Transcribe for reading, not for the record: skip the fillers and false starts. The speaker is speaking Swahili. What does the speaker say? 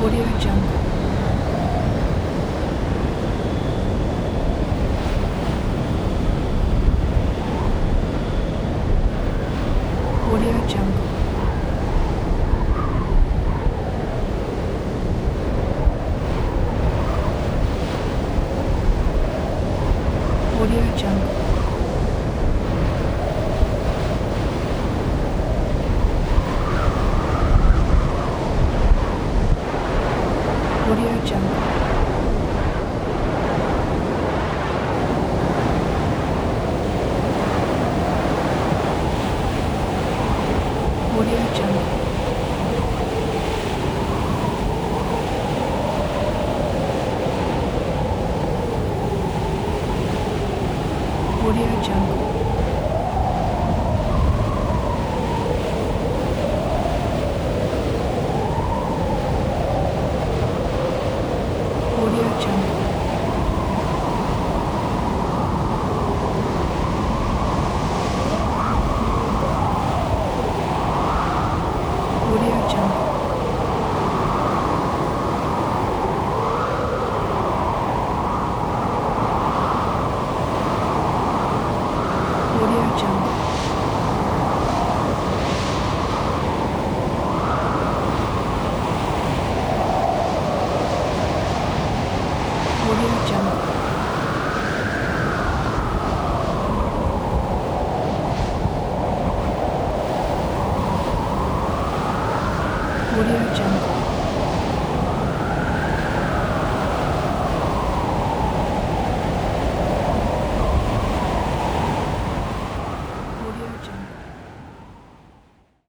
Audio Jungle. Audio Jungle. Audio Jungle. Audio Jungle. Audio Jungle. Audio Jungle. Audio Jungle. Audio Jungle. Audio Jungle. Audio Jungle. Audio Jungle.